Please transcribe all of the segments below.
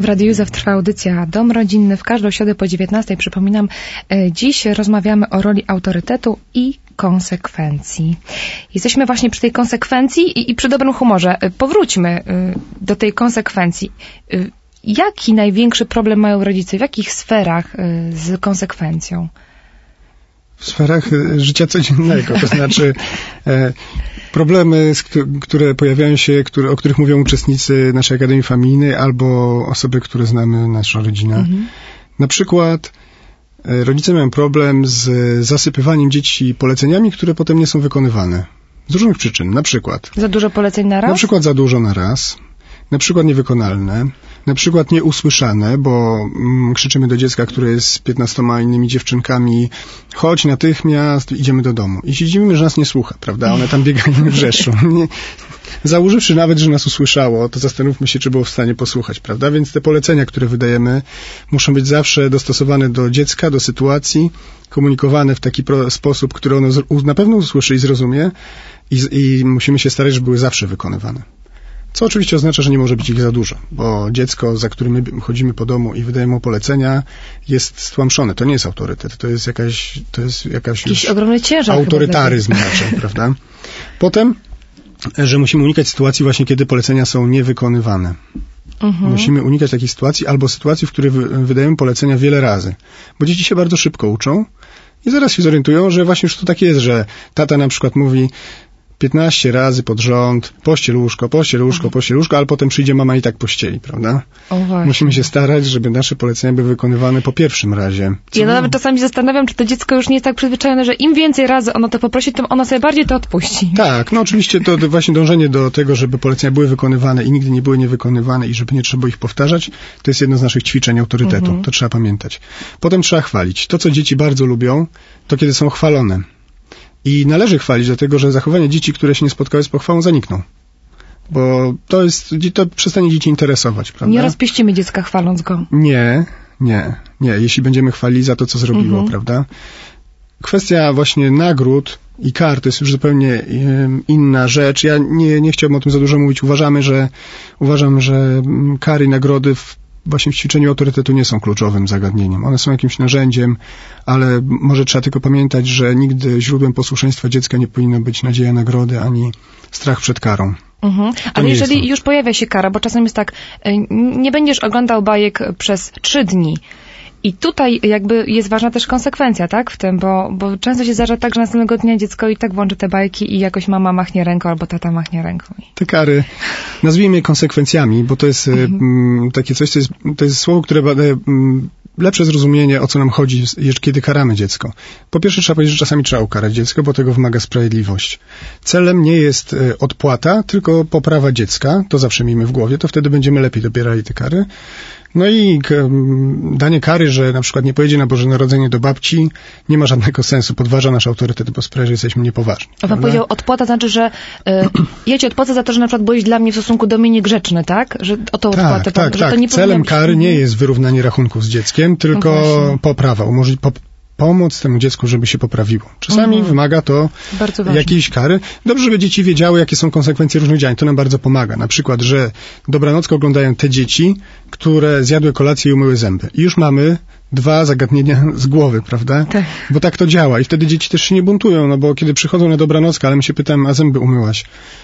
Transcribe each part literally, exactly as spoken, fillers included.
Radiu Józef trwa audycja Dom Rodzinny. W każdą środę po dziewiętnastej, przypominam, dziś rozmawiamy o roli autorytetu i konsekwencji. Jesteśmy właśnie przy tej konsekwencji i, i przy dobrym humorze. Powróćmy do tej konsekwencji. Jaki największy problem mają rodzice? W jakich sferach z konsekwencją? W sferach życia codziennego, to znaczy e, problemy, które pojawiają się, które, o których mówią uczestnicy naszej Akademii Familijnej albo osoby, które znamy, nasza rodzina. Mhm. Na przykład e, rodzice mają problem z zasypywaniem dzieci poleceniami, które potem nie są wykonywane. Z różnych przyczyn. Na przykład... Za dużo poleceń na raz? Na przykład za dużo na raz. Na przykład niewykonalne, na przykład nieusłyszane, bo mm, krzyczymy do dziecka, które jest z piętnastoma innymi dziewczynkami, chodź natychmiast, idziemy do domu. I się dziwimy, że nas nie słucha, prawda? One tam biegają i wrzeszczą. Nie, załóżywszy nawet, że nas usłyszało, to zastanówmy się, czy było w stanie posłuchać, prawda? Więc te polecenia, które wydajemy, muszą być zawsze dostosowane do dziecka, do sytuacji, komunikowane w taki pro- sposób, który ono z- na pewno usłyszy i zrozumie i, i musimy się starać, żeby były zawsze wykonywane. Co oczywiście oznacza, że nie może być ich za dużo, bo dziecko, za którym my chodzimy po domu i wydajemy mu polecenia, jest stłamszone. To nie jest autorytet, to jest jakaś, to jest jakaś jakiś ogromny ciężar autorytaryzm raczej, prawda? Potem, że musimy unikać sytuacji właśnie, kiedy polecenia są niewykonywane. Mhm. Musimy unikać takiej sytuacji albo sytuacji, w której wydajemy polecenia wiele razy, bo dzieci się bardzo szybko uczą i zaraz się zorientują, że właśnie już to tak jest, że tata na przykład mówi piętnaście razy pod rząd, pościel łóżko, pościel łóżko, mhm. pościel łóżko, ale potem przyjdzie mama i tak pościeli, prawda? O, musimy się starać, żeby nasze polecenia były wykonywane po pierwszym razie. Co? Ja nawet czasami zastanawiam, czy to dziecko już nie jest tak przyzwyczajone, że im więcej razy ono to poprosi, tym ono sobie bardziej to odpuści. Tak, no oczywiście to właśnie dążenie do tego, żeby polecenia były wykonywane i nigdy nie były niewykonywane i żeby nie trzeba było ich powtarzać, to jest jedno z naszych ćwiczeń autorytetu. Mhm. To trzeba pamiętać. Potem trzeba chwalić. To, co dzieci bardzo lubią, to kiedy są chwalone. I należy chwalić, dlatego że zachowanie dzieci, które się nie spotkały z pochwałą, zanikną. Bo to jest, to przestanie dzieci interesować, prawda? Nie rozpieścimy dziecka chwaląc go. Nie, nie, nie. Jeśli będziemy chwalili za to, co zrobiło, mhm. prawda? Kwestia właśnie nagród i kar to jest już zupełnie inna rzecz. Ja nie, nie chciałbym o tym za dużo mówić. Uważamy, że, uważam, że kary i nagrody w właśnie w ćwiczeniu autorytetu nie są kluczowym zagadnieniem. One są jakimś narzędziem, ale może trzeba tylko pamiętać, że nigdy źródłem posłuszeństwa dziecka nie powinno być nadzieja nagrody, ani strach przed karą. Mhm. Ale jeżeli już pojawia się kara, bo czasem jest tak, nie będziesz oglądał bajek przez trzy dni, i tutaj jakby jest ważna też konsekwencja, tak, w tym, bo, bo często się zdarza tak, że następnego dnia dziecko i tak włączy te bajki i jakoś mama machnie ręką albo tata machnie ręką. Te kary, nazwijmy je konsekwencjami, bo to jest mhm. takie coś, to jest, to jest słowo, które daje lepsze zrozumienie, o co nam chodzi, kiedy karamy dziecko. Po pierwsze trzeba powiedzieć, że czasami trzeba ukarać dziecko, bo tego wymaga sprawiedliwość. Celem nie jest odpłata, tylko poprawa dziecka, to zawsze miejmy w głowie, to wtedy będziemy lepiej dobierali te kary. No i k- danie kary, że na przykład nie pojedzie na Boże Narodzenie do babci, nie ma żadnego sensu, podważa nasz autorytet, bo sprawia, że jesteśmy niepoważni. A pan powiedział, odpłata znaczy, że y, ja ci odpłacę za to, że na przykład byłeś dla mnie w stosunku do mnie niegrzeczny, tak? Że o to tak, odpłatę pan, tak, że tak. to nie Celem być... kary nie jest wyrównanie rachunków z dzieckiem, tylko no poprawa, umożliwić po, pomóc temu dziecku, żeby się poprawiło. Czasami mhm. wymaga to jakiejś kary. Dobrze, żeby dzieci wiedziały, jakie są konsekwencje różnych działań. To nam bardzo pomaga. Na przykład, że dobranockę oglądają te dzieci, które zjadły kolację i umyły zęby. I już mamy dwa zagadnienia z głowy, prawda? Tak. Bo tak to działa. I wtedy dzieci też się nie buntują, no bo kiedy przychodzą na dobranockę, ale my się pytamy, a zęby umyłaś?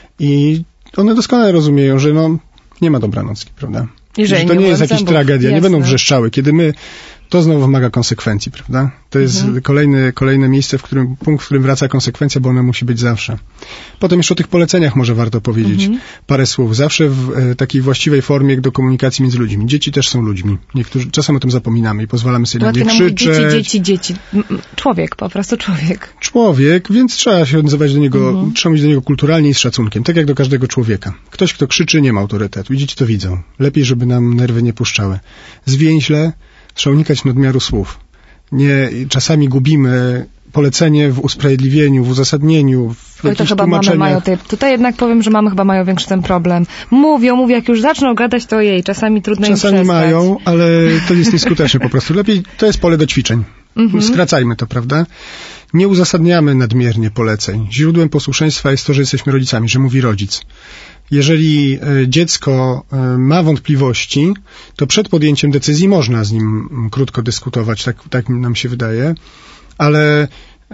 I one doskonale rozumieją, że no, nie ma dobranocki, prawda? Że to nie, nie jest jakaś zębów. Tragedia. Jasne. Nie będą wrzeszczały. Kiedy my to znowu wymaga konsekwencji, prawda? To jest mhm. kolejny, kolejne miejsce, w którym, punkt, w którym wraca konsekwencja, bo ona musi być zawsze. Potem jeszcze o tych poleceniach może warto powiedzieć mhm. parę słów. Zawsze w e, takiej właściwej formie do komunikacji między ludźmi. Dzieci też są ludźmi. Niektórzy, czasem o tym zapominamy i pozwalamy sobie Łatwiej na nie krzyczeć. Dzieci, dzieci, dzieci. Człowiek, po prostu człowiek. Człowiek, więc trzeba się odzywać do niego, mhm. trzeba mieć do niego kulturalnie i z szacunkiem. Tak jak do każdego człowieka. Ktoś, kto krzyczy, nie ma autorytetu. I dzieci to widzą. Lepiej, żeby nam nerwy nie puszczały. Zwięźle trzeba unikać nadmiaru słów. Nie, czasami gubimy polecenie w usprawiedliwieniu, w uzasadnieniu, w Oj, to chyba mamy mają te, tutaj jednak powiem, że mamy chyba mają większy ten problem. Mówią, mówią, jak już zaczną gadać, to jej, czasami trudno im Czasami przestać. mają, ale to jest nieskuteczne po prostu. Lepiej, to jest pole do ćwiczeń. Mhm. Skracajmy to, prawda? Nie uzasadniamy nadmiernie poleceń. Źródłem posłuszeństwa jest to, że jesteśmy rodzicami, że mówi rodzic. Jeżeli dziecko ma wątpliwości, to przed podjęciem decyzji można z nim krótko dyskutować, tak, tak nam się wydaje, ale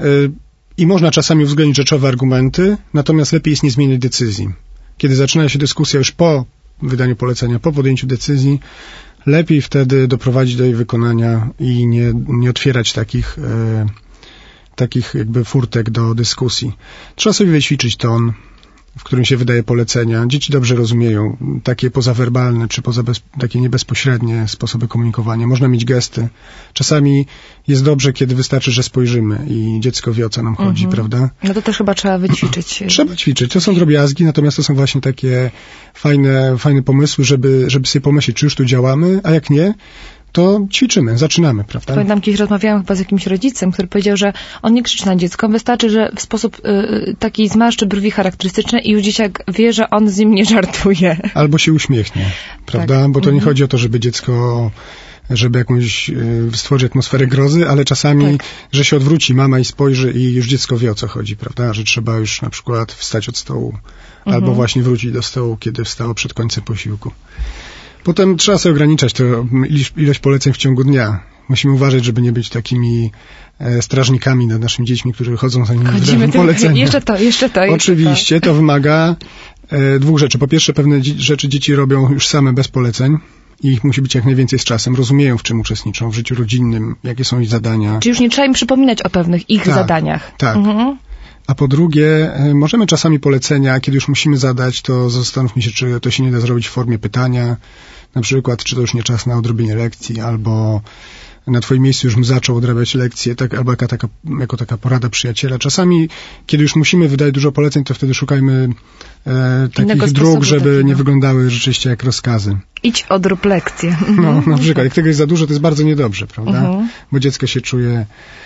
i można czasami uwzględnić rzeczowe argumenty, natomiast lepiej jest nie zmieniać decyzji. Kiedy zaczyna się dyskusja już po wydaniu polecenia, po podjęciu decyzji, lepiej wtedy doprowadzić do jej wykonania i nie, nie otwierać takich, e, takich jakby furtek do dyskusji. Trzeba sobie wyćwiczyć ton, w którym się wydaje polecenia. Dzieci dobrze rozumieją takie pozawerbalne, czy poza bez, takie niebezpośrednie sposoby komunikowania. Można mieć gesty. Czasami jest dobrze, kiedy wystarczy, że spojrzymy i dziecko wie, o co nam chodzi, mm-hmm. prawda? No to też chyba trzeba wyćwiczyć. Trzeba ćwiczyć. To są drobiazgi, natomiast to są właśnie takie fajne, fajne pomysły, żeby, żeby sobie pomyśleć, czy już tu działamy, a jak nie, to ćwiczymy, zaczynamy, prawda? Pamiętam, kiedyś rozmawiałam chyba z jakimś rodzicem, który powiedział, że on nie krzyczy na dziecko, wystarczy, że w sposób y, taki zmarszczy brwi charakterystyczne i już dzieciak wie, że on z nim nie żartuje. Albo się uśmiechnie, prawda? Tak. Bo to nie mhm. chodzi o to, żeby dziecko, żeby jakąś y, stworzyć atmosferę grozy, ale czasami, tak. że się odwróci mama i spojrzy i już dziecko wie, o co chodzi, prawda? Że trzeba już na przykład wstać od stołu, mhm. albo właśnie wrócić do stołu, kiedy wstało przed końcem posiłku. Potem trzeba sobie ograniczać to ilość, ilość poleceń w ciągu dnia. Musimy uważać, żeby nie być takimi e, strażnikami nad naszymi dziećmi, którzy chodzą za nimi w polecenia. Jeszcze to, jeszcze to. Oczywiście, jeszcze to. to wymaga e, dwóch rzeczy. Po pierwsze, pewne dzie- rzeczy dzieci robią już same bez poleceń i ich musi być jak najwięcej z czasem. Rozumieją, w czym uczestniczą, w życiu rodzinnym, jakie są ich zadania. Czyli już nie trzeba im przypominać o pewnych ich tak, zadaniach. Tak. Mhm. A po drugie, możemy czasami polecenia, kiedy już musimy zadać, to zastanówmy się, czy to się nie da zrobić w formie pytania. Na przykład, czy to już nie czas na odrobienie lekcji, albo na twoim miejscu już bym zaczął odrabiać lekcje, tak, albo jaka taka, jako taka porada przyjaciela. Czasami, kiedy już musimy wydać dużo poleceń, to wtedy szukajmy e, takich dróg, żeby takiego. nie wyglądały rzeczywiście jak rozkazy. Idź odrób lekcję. No, na przykład, jak tego jest za dużo, to jest bardzo niedobrze, prawda? Uh-huh. Bo dziecko się czuje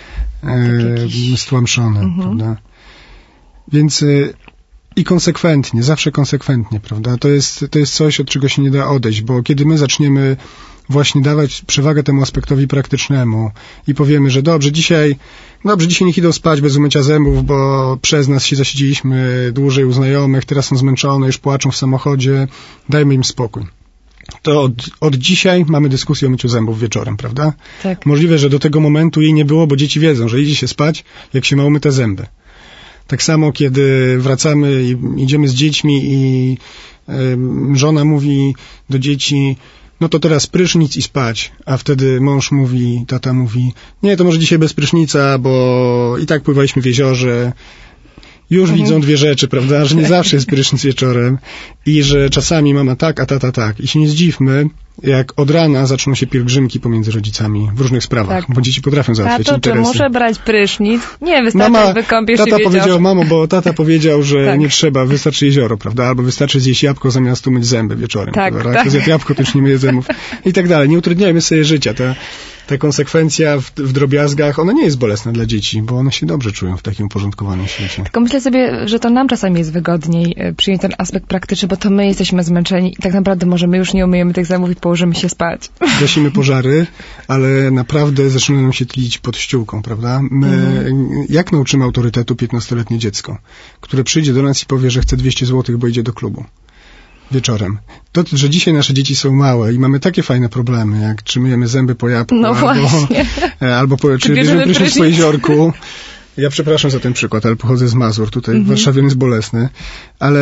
e, stłamszone, uh-huh. prawda? Więc y, i konsekwentnie, zawsze konsekwentnie, prawda? To jest, to jest coś, od czego się nie da odejść, bo kiedy my zaczniemy właśnie dawać przewagę temu aspektowi praktycznemu i powiemy, że dobrze, dzisiaj, dobrze, dzisiaj niech idą spać bez umycia zębów, bo przez nas się zasiedzieliśmy dłużej u znajomych, teraz są zmęczone, już płaczą w samochodzie, dajmy im spokój. To od, od dzisiaj mamy dyskusję o myciu zębów wieczorem, prawda? Tak. Możliwe, że do tego momentu jej nie było, bo dzieci wiedzą, że idzie się spać, jak się ma umyte zęby. Tak samo, kiedy wracamy i idziemy z dziećmi i y, żona mówi do dzieci, no to teraz prysznic i spać, a wtedy mąż mówi, tata mówi, nie, to może dzisiaj bez prysznica, bo i tak pływaliśmy w jeziorze. Już mhm. widzą dwie rzeczy, prawda, że nie zawsze jest prysznic wieczorem i że czasami mama tak, a tata tak. I się nie zdziwmy, jak od rana zaczną się pielgrzymki pomiędzy rodzicami w różnych sprawach, tak. bo dzieci potrafią załatwiać Tato, interesy. Tato, czy muszę brać prysznic? Nie, wystarczy, Mama, wykąpiesz tata się w jeziorze. powiedział, mamo, bo tata powiedział, że tak. nie trzeba, wystarczy jezioro, prawda, albo wystarczy zjeść jabłko zamiast umyć zęby wieczorem. Tak, prawda? tak. Jak zjadł jabłko, to już nie myje zębów i tak dalej. Nie utrudniajmy sobie życia. Ta, ta konsekwencja w, w drobiazgach, ona nie jest bolesna dla dzieci, bo one się dobrze czują w takim uporządkowanym świecie. Tylko myślę sobie, że to nam czasami jest wygodniej przyjąć ten aspekt praktyczny, bo to my jesteśmy zmęczeni i tak naprawdę może my już nie umyjemy tych zębów i położymy się spać. Gasimy pożary, ale naprawdę zaczyna nam się tlić pod ściółką, prawda? My, mm. Jak nauczymy autorytetu piętnastoletnie dziecko, które przyjdzie do nas i powie, że chce dwieście złotych, bo idzie do klubu wieczorem. To, że dzisiaj nasze dzieci są małe i mamy takie fajne problemy, jak czy myjemy zęby po jabłku, no albo, albo po, czy bierzemy prysznic po jeziorku. Ja przepraszam za ten przykład, ale pochodzę z Mazur, tutaj mm-hmm. w Warszawie on jest bolesny. Ale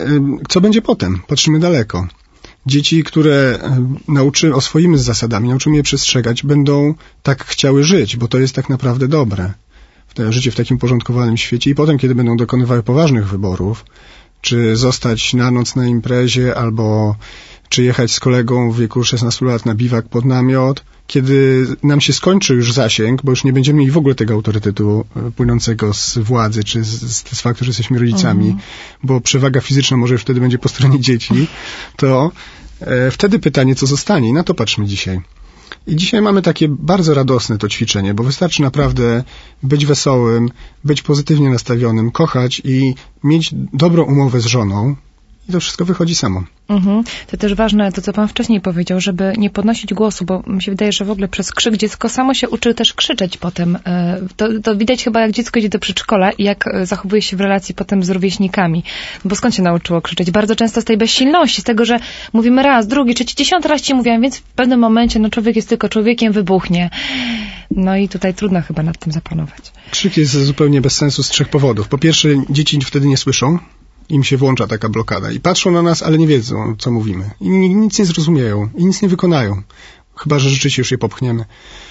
co będzie potem? Patrzymy daleko. Dzieci, które nauczy, oswoimy z zasadami, nauczymy je przestrzegać, będą tak chciały żyć, bo to jest tak naprawdę dobre. W życie w takim porządkowanym świecie i potem, kiedy będą dokonywały poważnych wyborów, czy zostać na noc na imprezie, albo czy jechać z kolegą w wieku szesnastu lat na biwak pod namiot, kiedy nam się skończy już zasięg, bo już nie będziemy mieli w ogóle tego autorytetu płynącego z władzy, czy z, z, z faktu, że jesteśmy rodzicami, mhm. bo przewaga fizyczna może już wtedy będzie po stronie dzieci, to e, wtedy pytanie, co zostanie. I na to patrzmy dzisiaj. I dzisiaj mamy takie bardzo radosne to ćwiczenie, bo wystarczy naprawdę być wesołym, być pozytywnie nastawionym, kochać i mieć dobrą umowę z żoną. i to wszystko wychodzi samo. Mhm. To też ważne, to co pan wcześniej powiedział, żeby nie podnosić głosu, bo mi się wydaje, że w ogóle przez krzyk dziecko samo się uczy też krzyczeć potem. To, to widać chyba, jak dziecko idzie do przedszkola i jak zachowuje się w relacji potem z rówieśnikami. Bo skąd się nauczyło krzyczeć? Bardzo często z tej bezsilności, z tego, że mówimy raz, drugi, trzeci, dziesiąty raz ci mówiłam, więc w pewnym momencie no człowiek jest tylko człowiekiem, wybuchnie. No i tutaj trudno chyba nad tym zapanować. Krzyk jest zupełnie bez sensu z trzech powodów. Po pierwsze, dzieci wtedy nie słyszą, im się włącza taka blokada i patrzą na nas, ale nie wiedzą, co mówimy. I nic nie zrozumieją i nic nie wykonają. Chyba że rzeczywiście już je popchniemy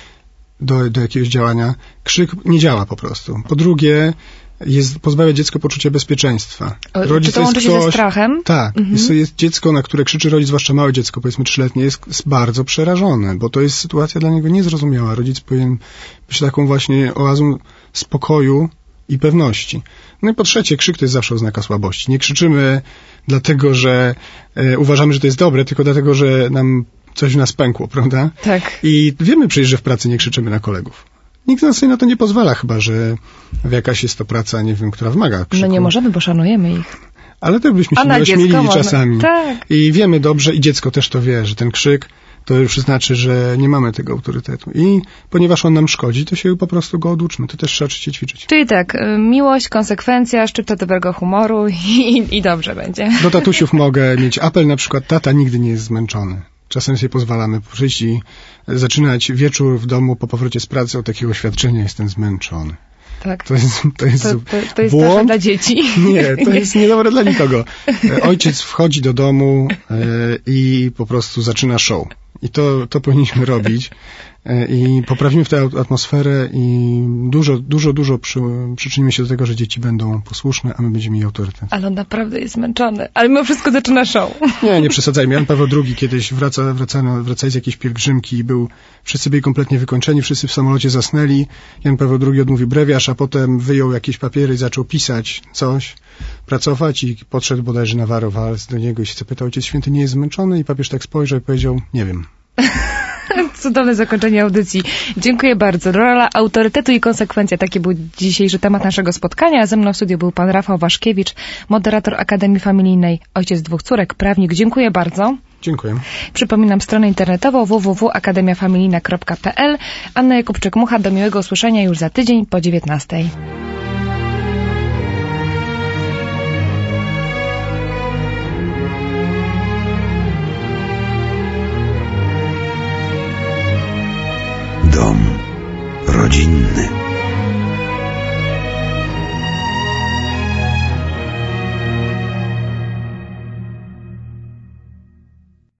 do, do jakiegoś działania. Krzyk nie działa po prostu. Po drugie, jest, pozbawia dziecko poczucia bezpieczeństwa. Rodzic Czy to łączy się ktoś, ze strachem? Tak. Mhm. Jest, jest dziecko, na które krzyczy rodzic, zwłaszcza małe dziecko, powiedzmy trzyletnie, jest, jest bardzo przerażone, bo to jest sytuacja dla niego niezrozumiała. Rodzic powinien być taką właśnie oazą spokoju i pewności. No i po trzecie, krzyk to jest zawsze oznaka słabości. Nie krzyczymy dlatego, że e, uważamy, że to jest dobre, tylko dlatego, że nam coś w nas pękło, prawda? Tak. I wiemy przecież, że w pracy nie krzyczymy na kolegów. Nikt nas na to nie pozwala, chyba że jakaś jest to praca, nie wiem, która wymaga krzyku. No nie możemy, bo szanujemy ich. Ale to byśmy się nie ośmielili czasami. Tak. I wiemy dobrze, i dziecko też to wie, że ten krzyk to już znaczy, że nie mamy tego autorytetu. I ponieważ on nam szkodzi, to się po prostu go oduczmy. To też trzeba oczywiście ćwiczyć. Czyli tak, miłość, konsekwencja, szczypta dobrego humoru i, i dobrze będzie. Do tatusiów mogę mieć apel, na przykład tata nigdy nie jest zmęczony. Czasem sobie pozwalamy przyjść i zaczynać wieczór w domu po powrocie z pracy od takiego oświadczenia, jestem zmęczony. Tak. To jest, to jest, to, to, to jest błąd dla dzieci. Nie, to jest niedobre dla nikogo. Ojciec wchodzi do domu e, i po prostu zaczyna show. I to, to powinniśmy robić. E, I poprawimy tę atmosferę i dużo, dużo, dużo przy, przyczynimy się do tego, że dzieci będą posłuszne, a my będziemy mieli autorytet. Ale on naprawdę jest zmęczony. Ale mimo wszystko zaczyna show. Nie, nie przesadzajmy. Jan Paweł drugi kiedyś wraca, wraca, wracali z jakiejś pielgrzymki i był, wszyscy byli kompletnie wykończeni, wszyscy w samolocie zasnęli. Jan Paweł drugi odmówił brewiarz, a potem wyjął jakieś papiery i zaczął pisać coś, pracować i podszedł bodajże Navarro Valls do niego i się zapytał, Ojciec Święty nie jest zmęczony? I papież tak spojrzał i powiedział, nie wiem. Cudowne zakończenie audycji. Dziękuję bardzo. Rola autorytetu i konsekwencja. Taki był dzisiejszy temat naszego spotkania. Ze mną w studiu był pan Rafał Waszkiewicz, moderator Akademii Familijnej, ojciec dwóch córek, prawnik. Dziękuję bardzo. Dziękuję. Przypominam stronę internetową w w w kropka akademia familijna kropka p l. Anna Jakubczyk-Mucha, do miłego usłyszenia już za tydzień po dziewiętnastej. Dom rodzinny.